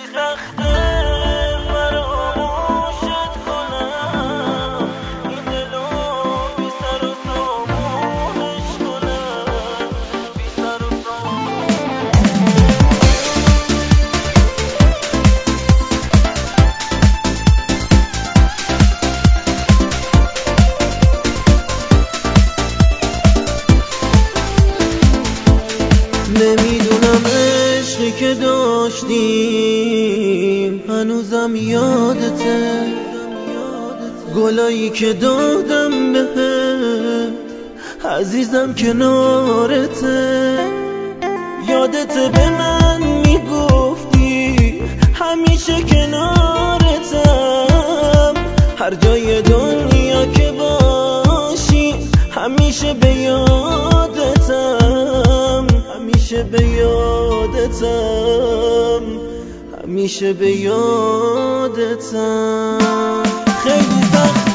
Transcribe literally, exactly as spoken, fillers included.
سخته فراموشت کنم، این دلو بی سر و سامونش کنم، بی سر و نمیدونم عشقی که داشتیم هنوزم یادته، گلایی که دادم بهت عزیزم کنارته، یادته به من میگفتی همیشه کنارتم، هر جای دنیا که باشی همیشه به یادتم، همیشه به یادتم، همیشه به یادتم. خیلی سخت